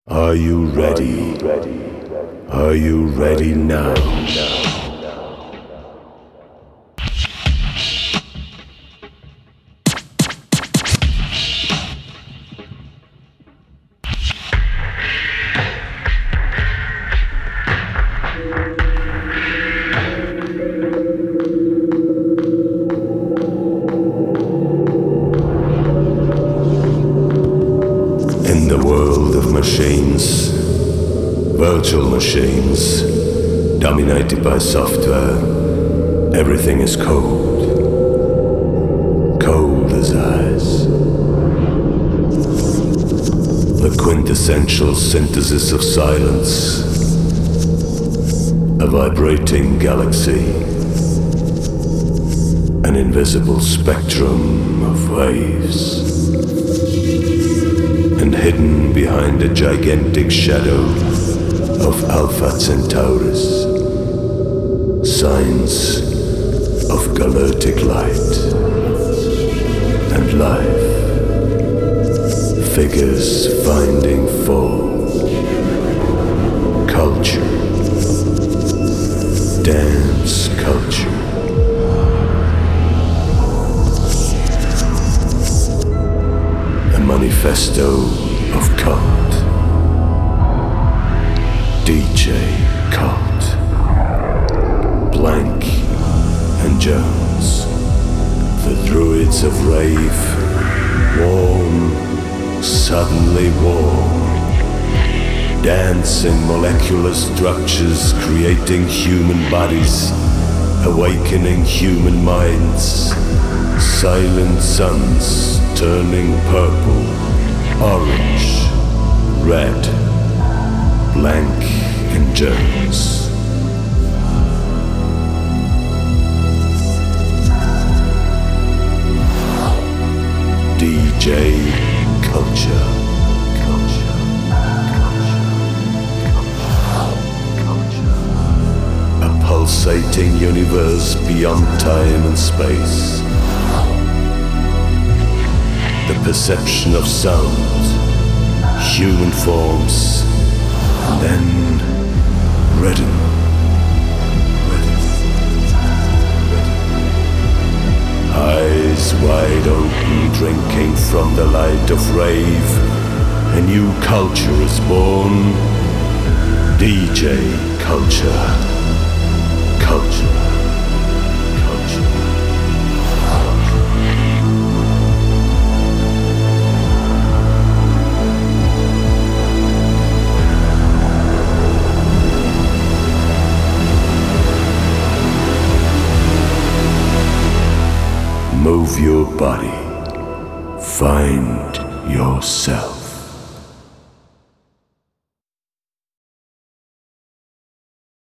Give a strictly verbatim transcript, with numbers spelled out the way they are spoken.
Are you ready? Are you ready now? In the world of machines, virtual machines, dominated by software, everything is cold. Cold as ice. The quintessential synthesis of silence. A vibrating galaxy. An invisible spectrum of waves. And hidden behind a gigantic shadow of Alpha Centaurus, signs of galactic light and life, figures finding form, culture, dance culture. Manifesto of Cult. D J Cult. Blank and Jones. The druids of rave. Warm, suddenly warm. Dancing molecular structures creating human bodies. Awakening human minds. Silent suns turning purple, orange, red, Blank and Jones. D J Culture. Culture. Culture. Culture. A pulsating universe beyond time and space. The perception of sound, human forms, and then rhythm. Rhythm. Rhythm. Eyes wide open, drinking from the light of rave. A new culture is born. D J Culture. Culture. Move your body. Find yourself.